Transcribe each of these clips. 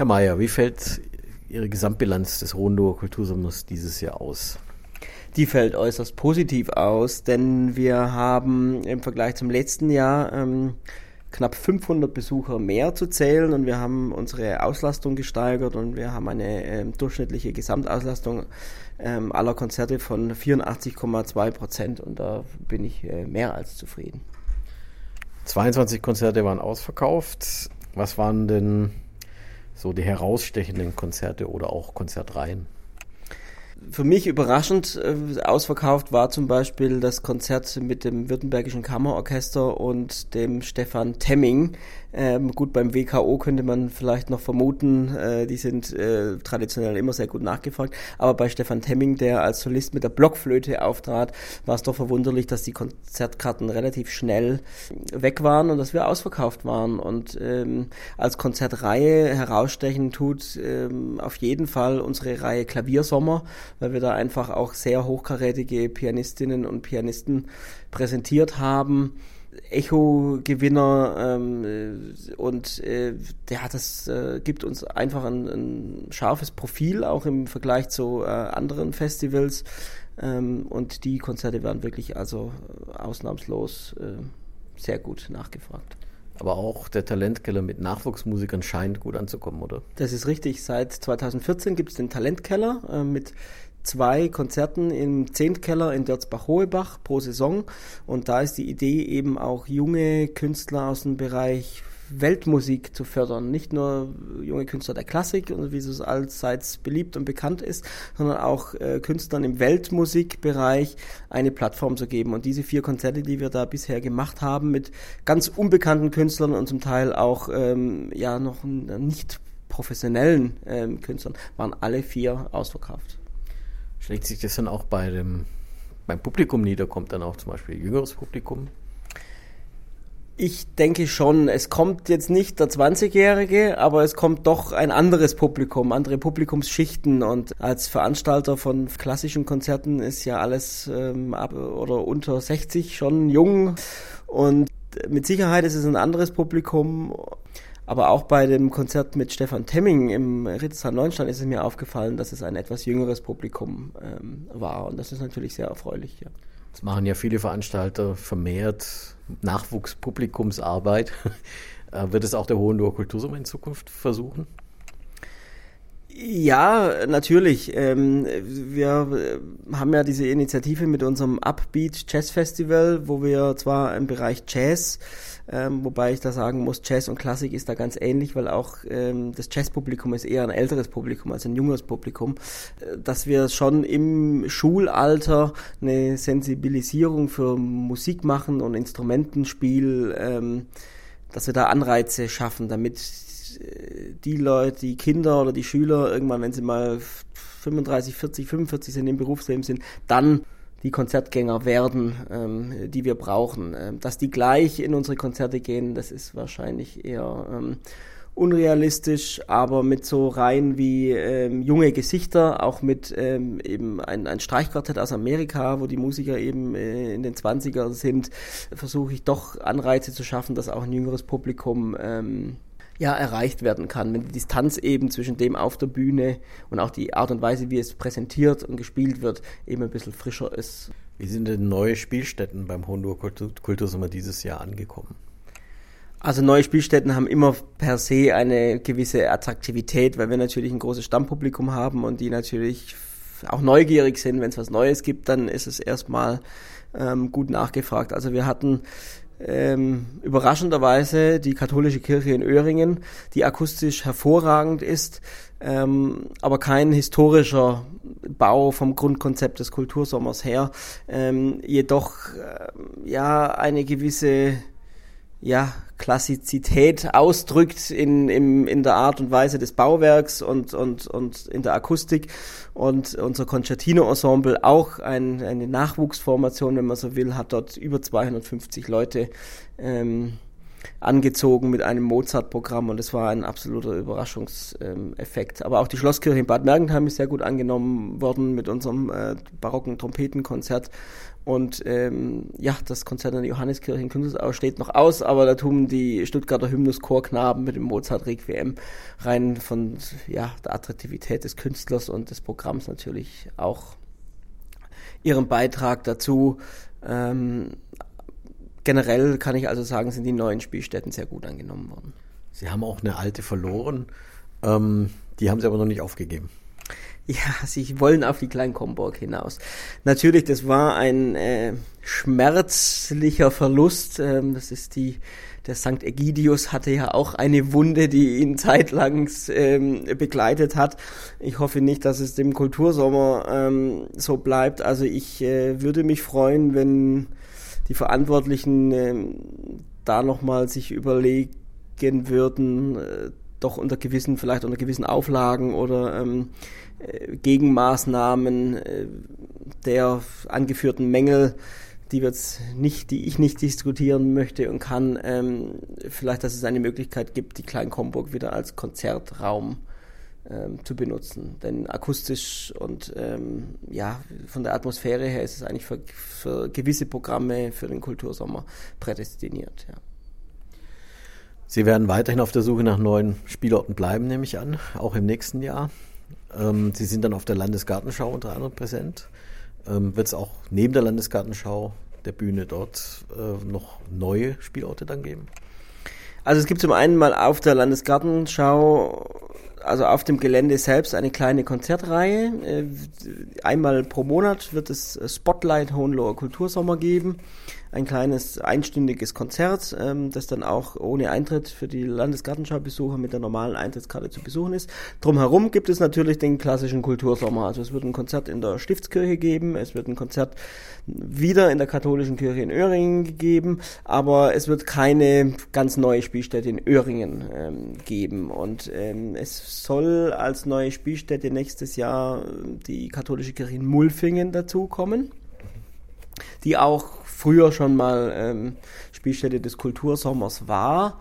Herr Mayer, wie fällt Ihre Gesamtbilanz des Hohenloher Kultursommers dieses Jahr aus? Die fällt äußerst positiv aus, denn wir haben im Vergleich zum letzten Jahr knapp 500 Besucher mehr zu zählen und wir haben unsere Auslastung gesteigert und wir haben eine durchschnittliche Gesamtauslastung aller Konzerte von 84,2% und da bin ich mehr als zufrieden. 22 Konzerte waren ausverkauft. Was waren denn so die herausstechenden Konzerte oder auch Konzertreihen? Für mich überraschend ausverkauft war zum Beispiel das Konzert mit dem Württembergischen Kammerorchester und dem Stefan Temming. Gut, beim WKO könnte man vielleicht noch vermuten, die sind traditionell immer sehr gut nachgefragt, aber bei Stefan Temming, der als Solist mit der Blockflöte auftrat, war es doch verwunderlich, dass die Konzertkarten relativ schnell weg waren und dass wir ausverkauft waren. Und als Konzertreihe herausstechen tut auf jeden Fall unsere Reihe Klaviersommer, weil wir da einfach auch sehr hochkarätige Pianistinnen und Pianisten präsentiert haben. Echo-Gewinner und gibt uns einfach ein scharfes Profil, auch im Vergleich zu anderen Festivals und die Konzerte werden wirklich also ausnahmslos sehr gut nachgefragt. Aber auch der Talentkeller mit Nachwuchsmusikern scheint gut anzukommen, oder? Das ist richtig. Seit 2014 gibt es den Talentkeller mit 2 Konzerten im Zehntkeller in Dörzbach-Hohebach pro Saison und da ist die Idee eben auch junge Künstler aus dem Bereich Weltmusik zu fördern. Nicht nur junge Künstler der Klassik, wie es allseits beliebt und bekannt ist, sondern auch Künstlern im Weltmusikbereich eine Plattform zu geben. Und diese 4 Konzerte, die wir da bisher gemacht haben, mit ganz unbekannten Künstlern und zum Teil auch noch nicht professionellen Künstlern, waren alle 4 ausverkauft. Schlägt sich das dann auch beim Publikum nieder? Kommt dann auch zum Beispiel jüngeres Publikum? Ich denke schon, es kommt jetzt nicht der 20-Jährige, aber es kommt doch ein anderes Publikum, andere Publikumsschichten und als Veranstalter von klassischen Konzerten ist ja alles ab oder unter 60 schon jung und mit Sicherheit ist es ein anderes Publikum. Aber auch bei dem Konzert mit Stefan Temming im Rittersaal Neuenstein ist es mir aufgefallen, dass es ein etwas jüngeres Publikum war. Und das ist natürlich sehr erfreulich. Ja. Das machen ja viele Veranstalter vermehrt Nachwuchspublikumsarbeit. Wird es auch der Hohenloher Kultursommer in Zukunft versuchen? Ja, natürlich. Wir haben ja diese Initiative mit unserem Upbeat Jazz Festival, wo wir zwar im Bereich Jazz, wobei ich da sagen muss, Jazz und Klassik ist da ganz ähnlich, weil auch das Jazzpublikum ist eher ein älteres Publikum als ein junges Publikum, dass wir schon im Schulalter eine Sensibilisierung für Musik machen und Instrumentenspiel, dass wir da Anreize schaffen, damit die Leute, die Kinder oder die Schüler irgendwann, wenn sie mal 35, 40, 45 sind, im Berufsleben sind, dann die Konzertgänger werden, die wir brauchen. Dass die gleich in unsere Konzerte gehen, das ist wahrscheinlich eher unrealistisch, aber mit so Reihen wie junge Gesichter, auch mit eben ein Streichquartett aus Amerika, wo die Musiker eben in den 20ern sind, versuche ich doch Anreize zu schaffen, dass auch ein jüngeres Publikum erreicht werden kann, wenn die Distanz eben zwischen dem auf der Bühne und auch die Art und Weise, wie es präsentiert und gespielt wird, eben ein bisschen frischer ist. Wie sind denn neue Spielstätten beim Hohenloher Kultursommer dieses Jahr angekommen? Also neue Spielstätten haben immer per se eine gewisse Attraktivität, weil wir natürlich ein großes Stammpublikum haben und die natürlich auch neugierig sind. Wenn es was Neues gibt, dann ist es erstmal gut nachgefragt. Also wir hatten überraschenderweise die katholische Kirche in Öhringen, die akustisch hervorragend ist, aber kein historischer Bau vom Grundkonzept des Kultursommers her, jedoch eine gewisse Klassizität ausdrückt in der Art und Weise des Bauwerks und in der Akustik. Und unser Concertino-Ensemble, auch eine Nachwuchsformation, wenn man so will, hat dort über 250 Leute angezogen mit einem Mozart-Programm und es war ein absoluter Überraschungseffekt. Aber auch die Schlosskirche in Bad Mergentheim ist sehr gut angenommen worden mit unserem barocken Trompetenkonzert. Und das Konzert in der Johanneskirche in Künzelsau steht noch aus, aber da tun die Stuttgarter Hymnus-Chorknaben mit dem Mozart-Requiem rein von der Attraktivität des Künstlers und des Programms natürlich auch ihren Beitrag dazu. Generell kann ich also sagen, sind die neuen Spielstätten sehr gut angenommen worden. Sie haben auch eine alte verloren, die haben Sie aber noch nicht aufgegeben. Ja, sie wollen auf die Klein-Comburg hinaus. Natürlich, das war ein schmerzlicher Verlust. Das ist der St. Egidius hatte ja auch eine Wunde, die ihn zeitlang begleitet hat. Ich hoffe nicht, dass es dem Kultursommer so bleibt. Also ich würde mich freuen, wenn die Verantwortlichen da nochmal sich überlegen würden, doch vielleicht unter gewissen Auflagen oder Gegenmaßnahmen der angeführten Mängel, die ich nicht diskutieren möchte und kann, vielleicht, dass es eine Möglichkeit gibt, die Klein-Comburg wieder als Konzertraum zu benutzen. Denn akustisch und von der Atmosphäre her ist es eigentlich für gewisse Programme für den Kultursommer prädestiniert. Ja. Sie werden weiterhin auf der Suche nach neuen Spielorten bleiben, nehme ich an, auch im nächsten Jahr. Sie sind dann auf der Landesgartenschau unter anderem präsent. Wird es auch neben der Landesgartenschau, der Bühne dort, noch neue Spielorte dann geben? Also es gibt zum einen mal auf der Landesgartenschau, also auf dem Gelände selbst, eine kleine Konzertreihe. Einmal pro Monat wird es Spotlight Hohenloher Kultursommer geben. Ein kleines einstündiges Konzert, das dann auch ohne Eintritt für die Landesgartenschau-Besucher mit der normalen Eintrittskarte zu besuchen ist. Drumherum gibt es natürlich den klassischen Kultursommer. Also es wird ein Konzert in der Stiftskirche geben, es wird ein Konzert wieder in der katholischen Kirche in Öhringen gegeben, aber es wird keine ganz neue Spielstätte in Öhringen geben. Und es soll als neue Spielstätte nächstes Jahr die katholische Kirche in Mulfingen dazukommen, die auch früher schon mal Spielstätte des Kultursommers war.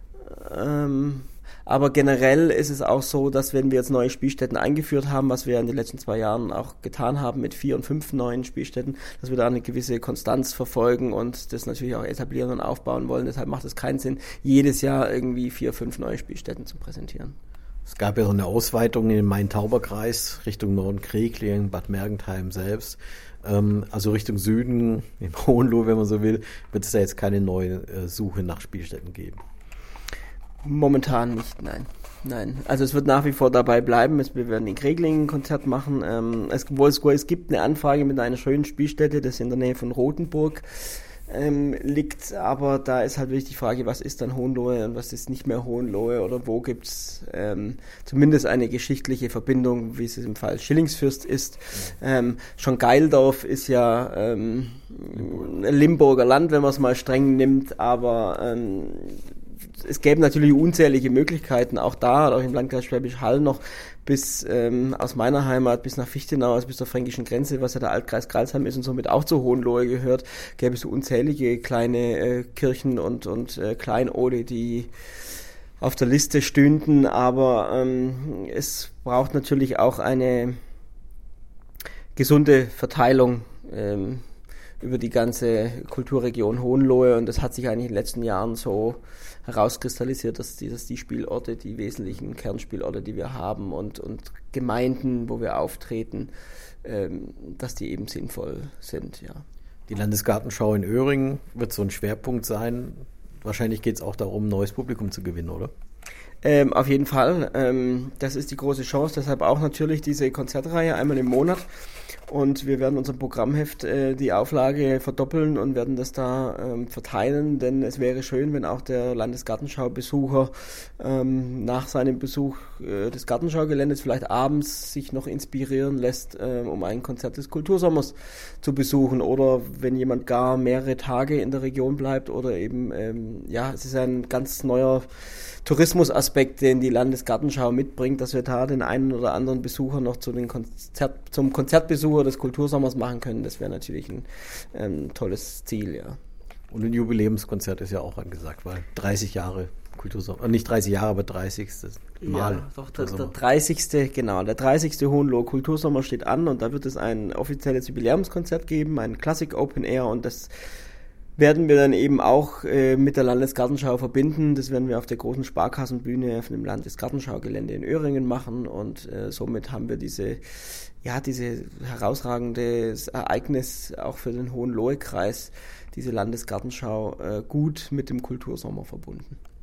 Aber generell ist es auch so, dass wenn wir jetzt neue Spielstätten eingeführt haben, was wir in den letzten 2 Jahren auch getan haben mit 4 und 5 neuen Spielstätten, dass wir da eine gewisse Konstanz verfolgen und das natürlich auch etablieren und aufbauen wollen. Deshalb macht es keinen Sinn, jedes Jahr irgendwie 4, 5 neue Spielstätten zu präsentieren. Es gab ja so eine Ausweitung in den Main-Tauber-Kreis Richtung Norden-Kreklingen, Bad Mergentheim selbst. Also Richtung Süden, im Hohenlohe, wenn man so will, wird es da jetzt keine neue Suche nach Spielstätten geben. Momentan nicht, nein. Also es wird nach wie vor dabei bleiben. Wir werden in Kreglingen ein Konzert machen. Es gibt eine Anfrage mit einer schönen Spielstätte, das in der Nähe von Rothenburg liegt, aber da ist halt wirklich die Frage, was ist dann Hohenlohe und was ist nicht mehr Hohenlohe oder wo gibt es zumindest eine geschichtliche Verbindung, wie es im Fall Schillingsfürst ist. Schon Geildorf ist ja Limburger Land, wenn man es mal streng nimmt, aber es gäbe natürlich unzählige Möglichkeiten, auch da, auch im Landkreis Schwäbisch Hall noch bis aus meiner Heimat bis nach Fichtenau, also bis zur fränkischen Grenze, was ja der Altkreis Crailsheim ist und somit auch zu Hohenlohe gehört, gäbe es so unzählige kleine Kirchen und Kleinode, die auf der Liste stünden, aber es braucht natürlich auch eine gesunde Verteilung über die ganze Kulturregion Hohenlohe und das hat sich eigentlich in den letzten Jahren so herauskristallisiert, dass die Spielorte, die wesentlichen Kernspielorte, die wir haben und Gemeinden, wo wir auftreten, dass die eben sinnvoll sind, ja. Die Landesgartenschau in Öhringen wird so ein Schwerpunkt sein. Wahrscheinlich geht es auch darum, neues Publikum zu gewinnen, oder? Auf jeden Fall. Das ist die große Chance. Deshalb auch natürlich diese Konzertreihe einmal im Monat. Und wir werden unser Programmheft die Auflage verdoppeln und werden das da verteilen, denn es wäre schön, wenn auch der Landesgartenschau-Besucher nach seinem Besuch des Gartenschaugeländes vielleicht abends sich noch inspirieren lässt, um ein Konzert des Kultursommers zu besuchen oder wenn jemand gar mehrere Tage in der Region bleibt oder eben, es ist ein ganz neuer Tourismusaspekt, den die Landesgartenschau mitbringt, dass wir da den einen oder anderen Besucher noch zum Konzertbesucher des Kultursommers machen können. Das wäre natürlich ein tolles Ziel, ja. Und ein Jubiläumskonzert ist ja auch angesagt, weil 30 Jahre Kultursommer, nicht 30 Jahre, aber 30. Mal. Ja, doch, der 30. Genau, der 30. Hohenlohe Kultursommer steht an und da wird es ein offizielles Jubiläumskonzert geben, ein Classic Open Air und das werden wir dann eben auch mit der Landesgartenschau verbinden. Das werden wir auf der großen Sparkassenbühne auf dem Landesgartenschaugelände in Öhringen machen und somit haben wir diese herausragendes Ereignis auch für den Hohenlohe-Kreis, diese Landesgartenschau, gut mit dem Kultursommer verbunden.